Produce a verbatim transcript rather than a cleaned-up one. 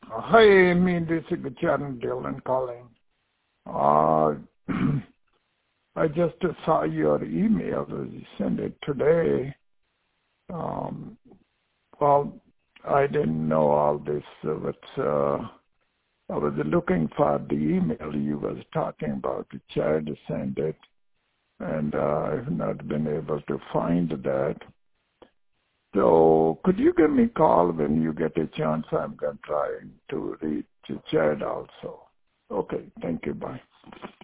Hi, Amy. This is Charan Dillon calling. Uh, I just saw your email. You sent it today. Um, well, I didn't know all this. Uh, but uh, I was looking for the email you was talking about. The child sent it, and uh, I've not been able to find that. So could you give me a call when you get a chance? I'm going to try to reach the child also. Okay, thank you. Bye.